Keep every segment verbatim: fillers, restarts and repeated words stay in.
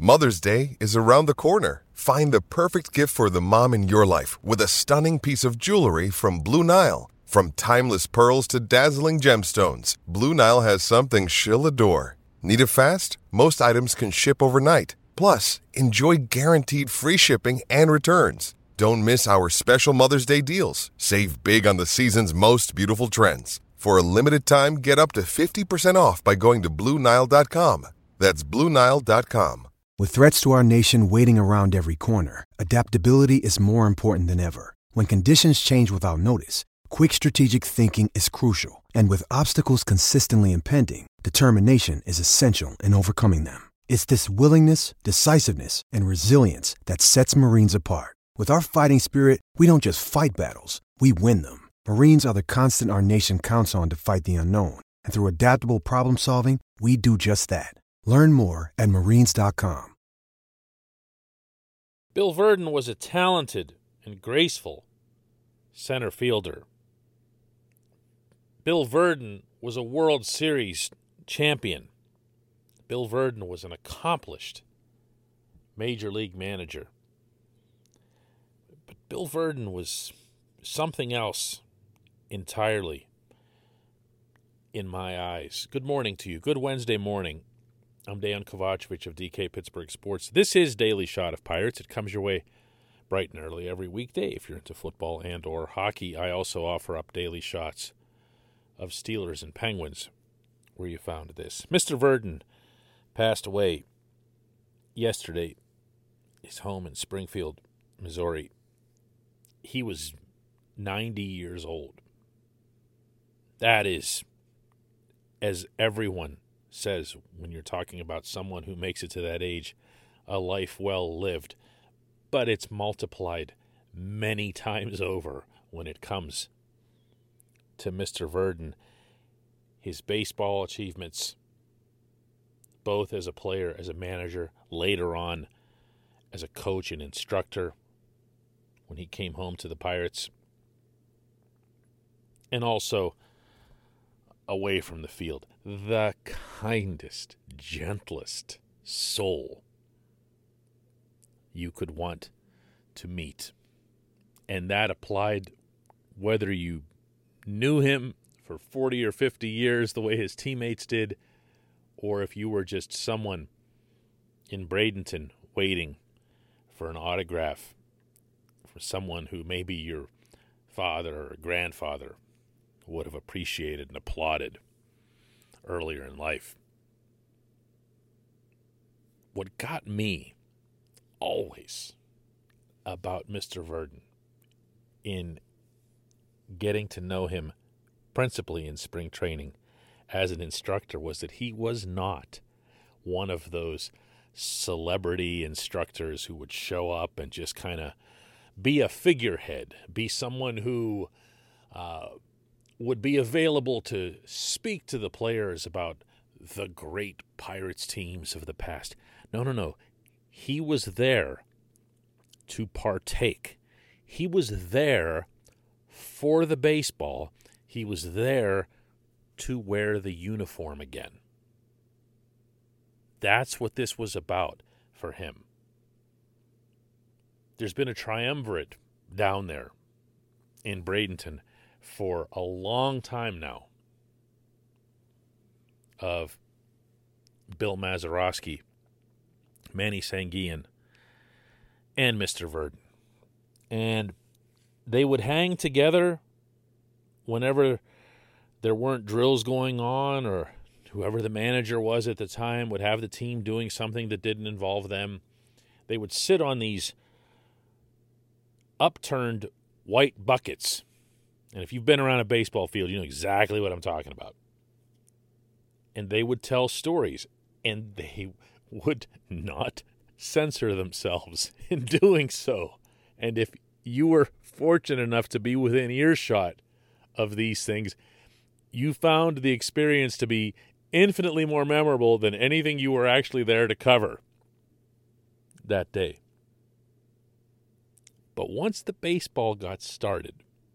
Mother's Day is around the corner. Find the perfect gift for the mom in your life with a stunning piece of jewelry from Blue Nile. From timeless pearls to dazzling gemstones, Blue Nile has something she'll adore. Need it fast? Most items can ship overnight. Plus, enjoy guaranteed free shipping and returns. Don't miss our special Mother's Day deals. Save big on the season's most beautiful trends. For a limited time, get up to fifty percent off by going to Blue Nile dot com. That's Blue Nile dot com. With threats to our nation waiting around every corner, adaptability is more important than ever. When conditions change without notice, quick strategic thinking is crucial. And with obstacles consistently impending, determination is essential in overcoming them. It's this willingness, decisiveness, and resilience that sets Marines apart. With our fighting spirit, we don't just fight battles, we win them. Marines are the constant our nation counts on to fight the unknown. And through adaptable problem solving, we do just that. Learn more at marines dot com. Bill Virdon was a talented and graceful center fielder. Bill Virdon was a World Series champion. Bill Virdon was an accomplished major league manager. But Bill Virdon was something else entirely in my eyes. Good morning to you. Good Wednesday morning. I'm Dan Kovacevic of D K Pittsburgh Sports. This is Daily Shot of Pirates. It comes your way bright and early every weekday if you're into football and or hockey. I also offer up daily shots of Steelers and Penguins where you found this. Mister Virdon passed away yesterday. His home in Springfield, Missouri. He was ninety years old. That is, as everyone says when you're talking about someone who makes it to that age, a life well lived. But it's multiplied many times over when it comes to Mister Virdon. His baseball achievements, both as a player, as a manager, later on as a coach and instructor when he came home to the Pirates, and also away from the field. The kindest, gentlest soul you could want to meet. And that applied whether you knew him for forty or fifty years the way his teammates did, or if you were just someone in Bradenton waiting for an autograph for someone who maybe your father or grandfather would have appreciated and applauded earlier in life. What got me always about Mister Virdon in getting to know him principally in spring training as an instructor was that he was not one of those celebrity instructors who would show up and just kind of be a figurehead, be someone who uh, would be available to speak to the players about the great Pirates teams of the past. No, no, no. He was there to partake. He was there for the baseball. He was there to wear the uniform again. That's what this was about for him. There's been a triumvirate down there in Bradenton for a long time now of Bill Mazeroski, Manny Sanguian, and Mister Virdon. And they would hang together whenever there weren't drills going on, or whoever the manager was at the time would have the team doing something that didn't involve them. They would sit on these upturned white buckets. And if you've been around a baseball field, you know exactly what I'm talking about. And they would tell stories, and they would not censor themselves in doing so. And if you were fortunate enough to be within earshot of these things, you found the experience to be infinitely more memorable than anything you were actually there to cover that day. But once the baseball got started,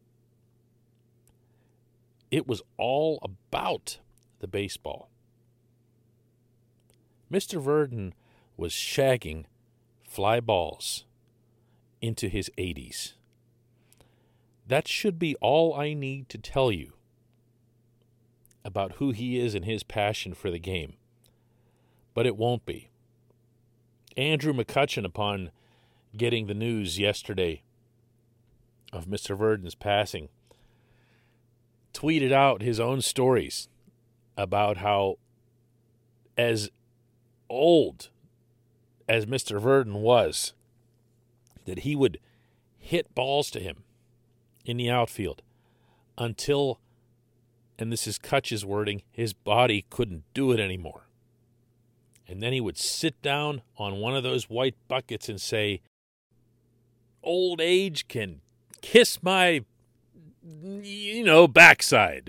it was all about the baseball. Mister Virdon was shagging fly balls into his eighties. That should be all I need to tell you about who he is and his passion for the game. But it won't be. Andrew McCutchen, upon getting the news yesterday of Mister Verdon's passing, tweeted out his own stories about how, as old as Mister Verdon was, that he would hit balls to him in the outfield until, and this is Kutch's wording, his body couldn't do it anymore. And then he would sit down on one of those white buckets and say, "Old age can kiss my, you know, backside."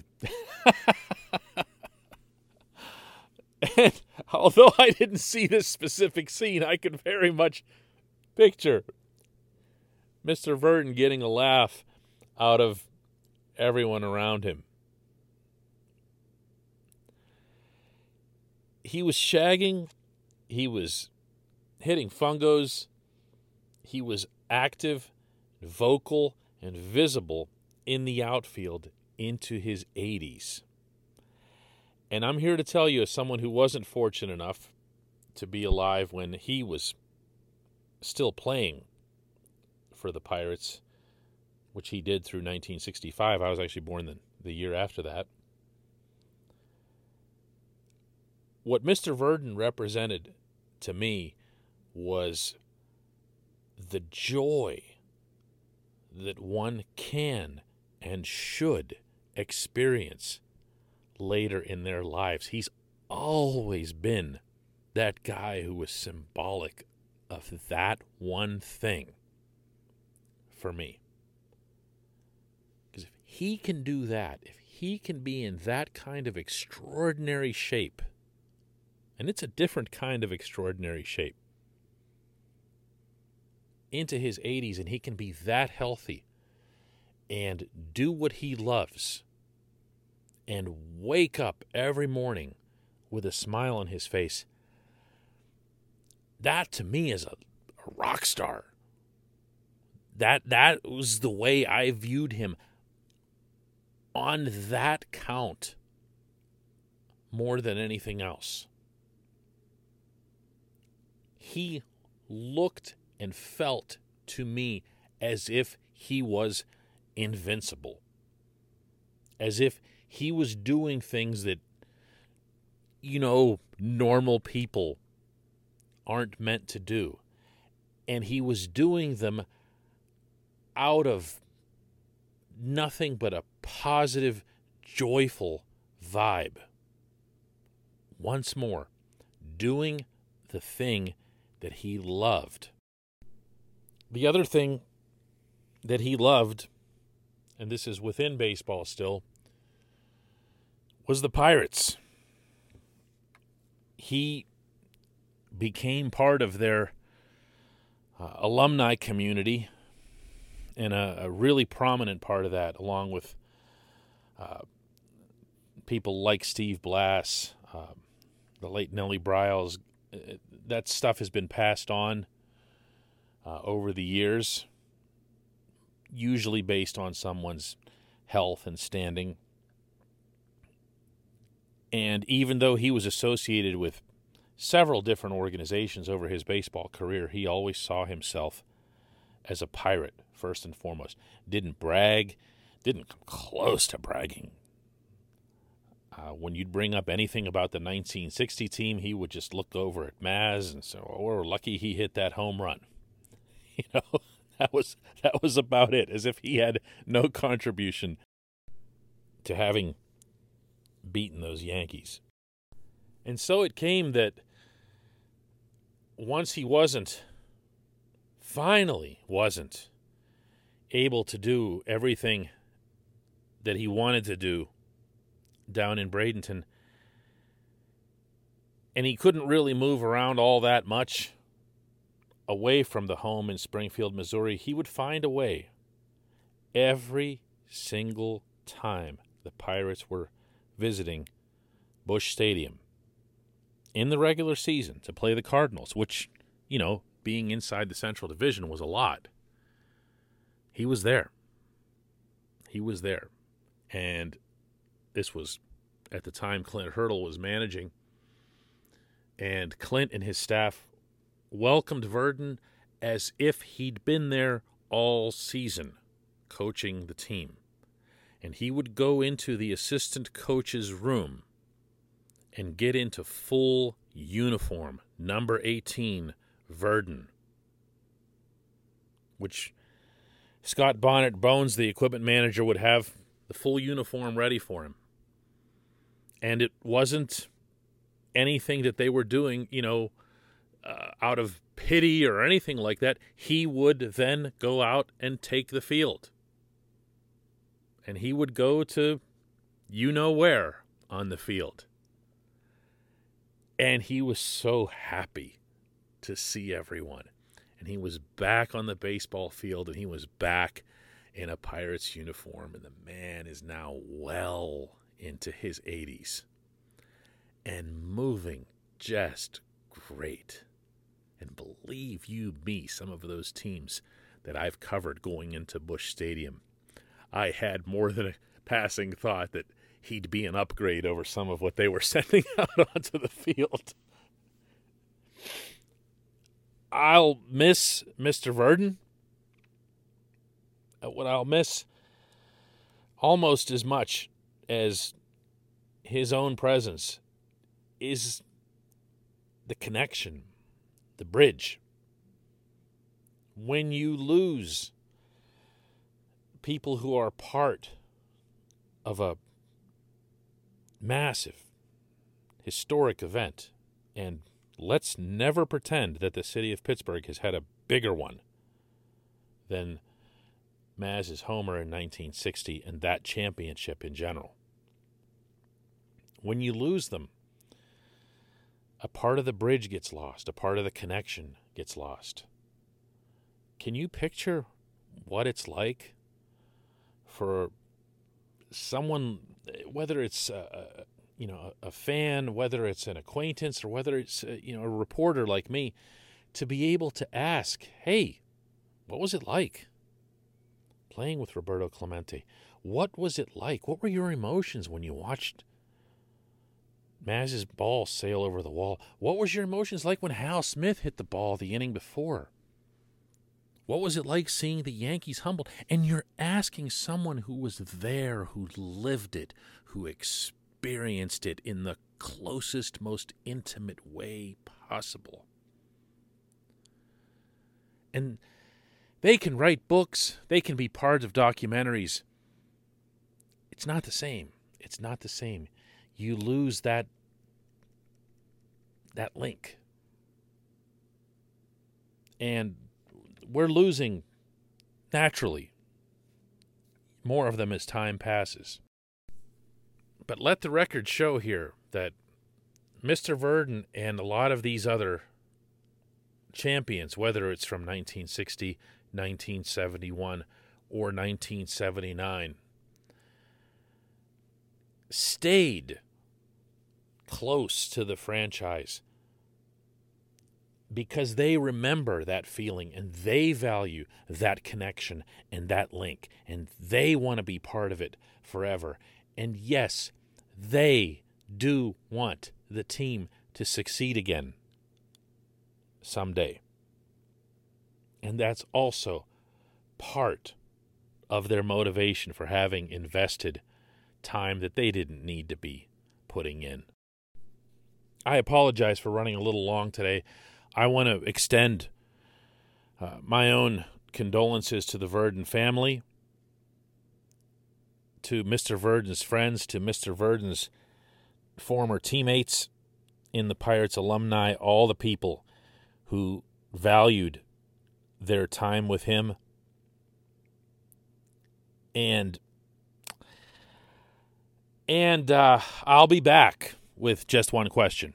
And although I didn't see this specific scene, I could very much picture Mister Verdon getting a laugh out of everyone around him. He was shagging, he was hitting fungos, he was active, vocal, and visible in the outfield into his eighties. And I'm here to tell you, as someone who wasn't fortunate enough to be alive when he was still playing for the Pirates, which he did through nineteen sixty-five. I was actually born the, the year after that. What Mister Verdon represented to me was the joy that one can and should experience later in their lives. He's always been that guy who was symbolic of that one thing for me. Because if he can do that, if he can be in that kind of extraordinary shape, and it's a different kind of extraordinary shape, into his eighties, and he can be that healthy and do what he loves and wake up every morning with a smile on his face, that to me is a, a rock star. That that was the way I viewed him on that count more than anything else. He looked and felt to me as if he was invincible, as if he was doing things that, you know, normal people aren't meant to do. And he was doing them out of nothing but a positive, joyful vibe. Once more, doing the thing that he loved. The other thing that he loved, and this is within baseball still, was the Pirates. He became part of their uh, alumni community, and a, a really prominent part of that, along with uh, people like Steve Blass, uh, the late Nellie Bryles. That stuff has been passed on uh, over the years, usually based on someone's health and standing. And even though he was associated with several different organizations over his baseball career, he always saw himself as a Pirate, first and foremost. Didn't brag, didn't come close to bragging. Uh, when you'd bring up anything about the nineteen sixty team, he would just look over at Maz and say, "Oh, we're lucky he hit that home run." You know, that was that was about it, as if he had no contribution to having beaten those Yankees. And so it came that once he wasn't, finally wasn't, able to do everything that he wanted to do down in Bradenton, and he couldn't really move around all that much away from the home in Springfield, Missouri, he would find a way every single time the Pirates were visiting Busch Stadium in the regular season to play the Cardinals, which, you know, being inside the Central Division was a lot. He was there. He was there. And this was at the time Clint Hurdle was managing. And Clint and his staff welcomed Verdon as if he'd been there all season coaching the team. And he would go into the assistant coach's room and get into full uniform, number eighteen, Verdon, which Scott Bonnet Bones, the equipment manager, would have the full uniform ready for him. And it wasn't anything that they were doing, you know, uh, out of pity or anything like that. He would then go out and take the field. And he would go to you know where on the field. And he was so happy to see everyone. And he was back on the baseball field, and he was back in a Pirates uniform. And the man is now well into his eighties and moving just great. And believe you me, some of those teams that I've covered going into Busch Stadium, I had more than a passing thought that he'd be an upgrade over some of what they were sending out onto the field. I'll miss Mister Verdon. What I'll miss almost as much as his own presence is the connection, the bridge. When you lose people who are part of a massive, historic event, and let's never pretend that the city of Pittsburgh has had a bigger one than Maz's homer in nineteen sixty and that championship in general. When you lose them, a part of the bridge gets lost, a part of the connection gets lost. Can you picture what it's like for someone, whether it's a, you know a fan, whether it's an acquaintance, or whether it's a, you know a reporter like me, to be able to ask, "Hey, what was it like playing with Roberto Clemente? What was it like? What were your emotions when you watched Maz's ball sail over the wall? What was your emotions like when Hal Smith hit the ball the inning before? What was it like seeing the Yankees humbled?" And you're asking someone who was there, who lived it, who experienced it in the closest, most intimate way possible. And they can write books. They can be part of documentaries. It's not the same. It's not the same. You lose that that link. And we're losing, naturally, more of them as time passes. But let the record show here that Mister Verdon and a lot of these other champions, whether it's from nineteen sixty, nineteen seventy-one, or nineteen seventy-nine, stayed close to the franchise because they remember that feeling and they value that connection and that link, and they want to be part of it forever. And yes, they do want the team to succeed again someday. And that's also part of their motivation for having invested time that they didn't need to be putting in. I apologize for running a little long today. I want to extend uh, my own condolences to the Verdon family, to Mister Verdon's friends, to Mister Verdon's former teammates in the Pirates alumni, all the people who valued their time with him. And and uh, I'll be back with just one question.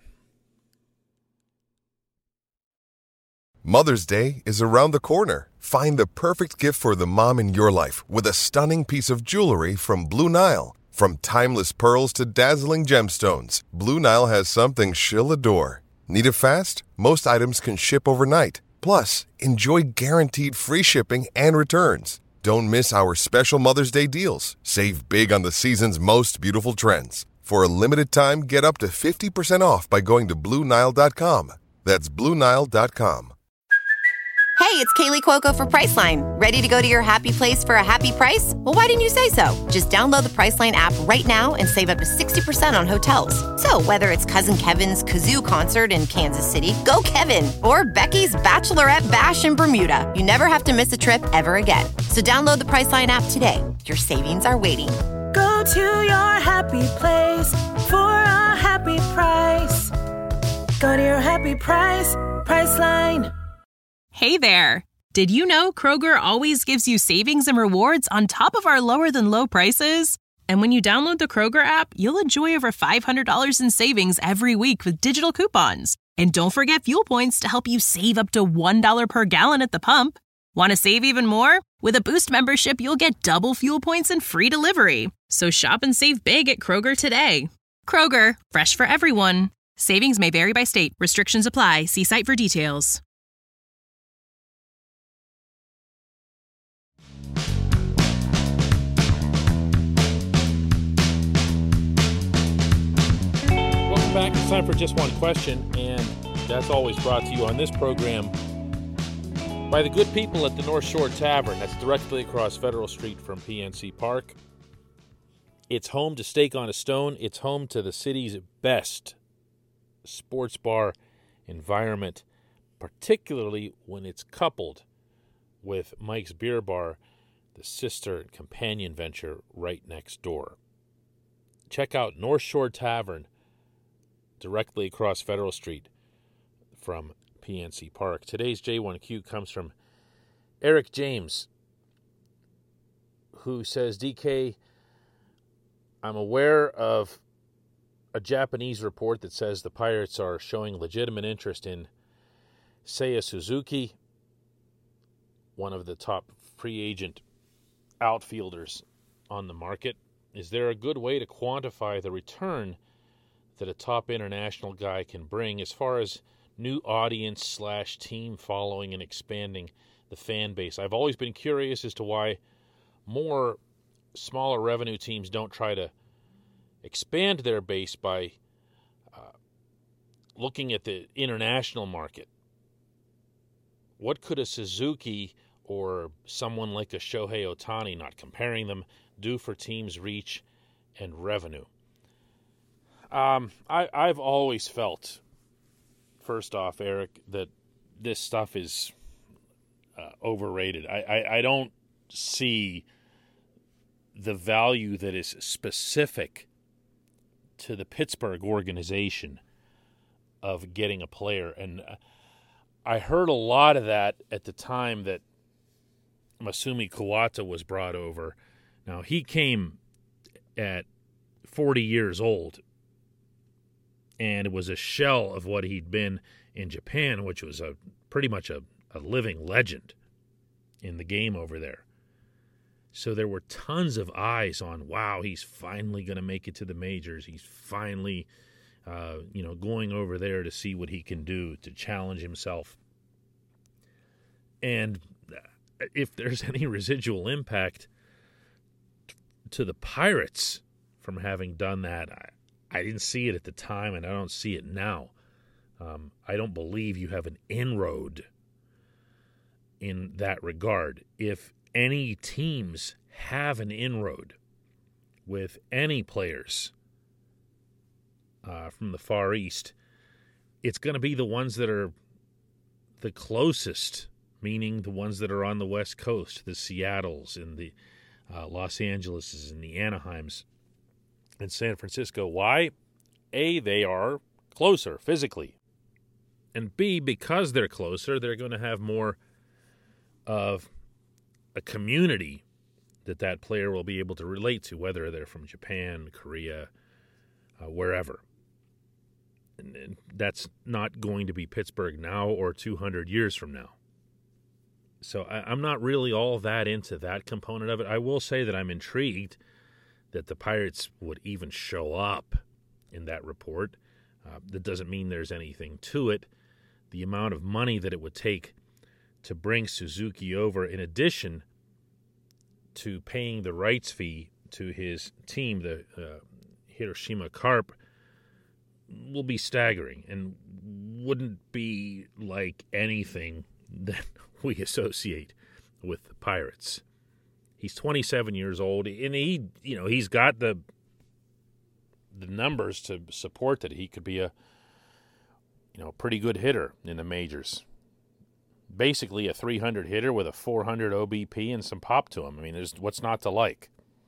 Mother's Day is around the corner. Find the perfect gift for the mom in your life with a stunning piece of jewelry from Blue Nile. From timeless pearls to dazzling gemstones, Blue Nile has something she'll adore. Need it fast? Most items can ship overnight. Plus, enjoy guaranteed free shipping and returns. Don't miss our special Mother's Day deals. Save big on the season's most beautiful trends. For a limited time, get up to fifty percent off by going to Blue Nile dot com. That's Blue Nile dot com. Hey, it's Kaylee Cuoco for Priceline. Ready to go to your happy place for a happy price? Well, why didn't you say so? Just download the Priceline app right now and save up to sixty percent on hotels. So whether it's Cousin Kevin's Kazoo Concert in Kansas City, go Kevin, or Becky's Bachelorette Bash in Bermuda, you never have to miss a trip ever again. So download the Priceline app today. Your savings are waiting. Go to your happy place for a happy price. Go to your happy price, Priceline. Hey there! Did you know Kroger always gives you savings and rewards on top of our lower-than-low prices? And when you download the Kroger app, you'll enjoy over five hundred dollars in savings every week with digital coupons. And don't forget fuel points to help you save up to one dollar per gallon at the pump. Want to save even more? With a Boost membership, you'll get double fuel points and free delivery. So shop and save big at Kroger today. Kroger, fresh for everyone. Savings may vary by state. Restrictions apply. See site for details. Back. It's time for Just One Question, and that's always brought to you on this program by the good people at the North Shore Tavern. That's directly across Federal Street from P N C Park. It's home to Steak on a Stone. It's home to the city's best sports bar environment, particularly when it's coupled with Mike's Beer Bar, the sister and companion venture right next door. Check out North Shore Tavern directly across Federal Street from P N C Park. Today's J one Q comes from Eric James, who says, D K, I'm aware of a Japanese report that says the Pirates are showing legitimate interest in Seiya Suzuki, one of the top free agent outfielders on the market. Is there a good way to quantify the return that a top international guy can bring as far as new audience slash team following and expanding the fan base? I've always been curious as to why more smaller revenue teams don't try to expand their base by uh, looking at the international market. What could a Suzuki or someone like a Shohei Ohtani, not comparing them, do for teams' reach and revenue? Um, I, I've always felt, first off, Eric, that this stuff is uh, overrated. I, I, I don't see the value that is specific to the Pittsburgh organization of getting a player. And I heard a lot of that at the time that Masumi Kawata was brought over. Now, he came at forty years old, and it was a shell of what he'd been in Japan, which was a pretty much a, a living legend in the game over there. So there were tons of eyes on, wow, he's finally going to make it to the majors. He's finally, uh, you know, going over there to see what he can do to challenge himself. And if there's any residual impact to the Pirates from having done that, I, I didn't see it at the time, and I don't see it now. Um, I don't believe you have an inroad in that regard. If any teams have an inroad with any players uh, from the Far East, it's going to be the ones that are the closest, meaning the ones that are on the West Coast, the Seattles and the uh, Los Angeleses and the Anaheims and San Francisco. Why? A, they are closer physically. And B, because they're closer, they're going to have more of a community that that player will be able to relate to, whether they're from Japan, Korea, uh, wherever. And, and that's not going to be Pittsburgh now or two hundred years from now. So I, I'm not really all that into that component of it. I will say that I'm intrigued that the Pirates would even show up in that report. Uh, that doesn't mean there's anything to it. The amount of money that it would take to bring Suzuki over, in addition to paying the rights fee to his team, the uh, Hiroshima Carp, will be staggering and wouldn't be like anything that we associate with the Pirates. He's twenty-seven years old, and he, you know, he's got the the numbers to support that he could be a, you know, pretty good hitter in the majors. Basically a three hundred hitter with a four hundred O B P and some pop to him. I mean, there's what's not to like.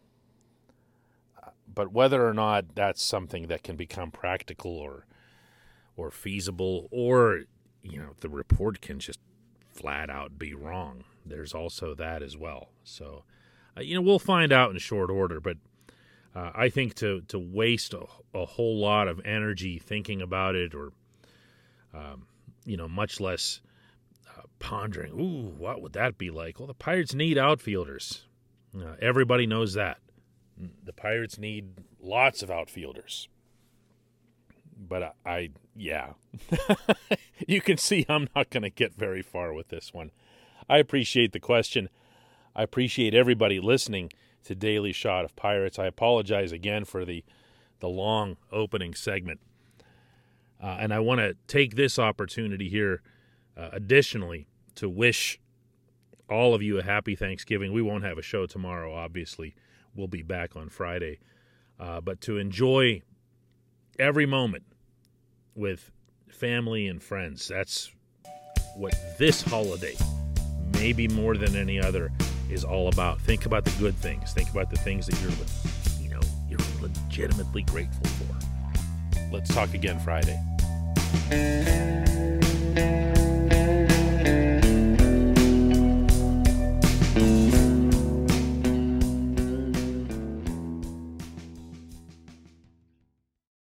But whether or not that's something that can become practical or or feasible, or, you know, the report can just flat out be wrong, there's also that as well. So, uh, you know, we'll find out in short order, but uh, I think to, to waste a, a whole lot of energy thinking about it, or, um, you know, much less uh, pondering, ooh, what would that be like? Well, the Pirates need outfielders. Uh, everybody knows that. The Pirates need lots of outfielders. But I, I yeah. You can see I'm not going to get very far with this one. I appreciate the question. I appreciate everybody listening to Daily Shot of Pirates. I apologize again for the, the long opening segment. Uh, and I want to take this opportunity here, uh, additionally, to wish all of you a happy Thanksgiving. We won't have a show tomorrow, obviously. We'll be back on Friday. Uh, but to enjoy every moment with family and friends. That's what this holiday, maybe more than any other, is all about. Think about the good things. Think about the things that you're, you know, you're legitimately grateful for. Let's talk again Friday.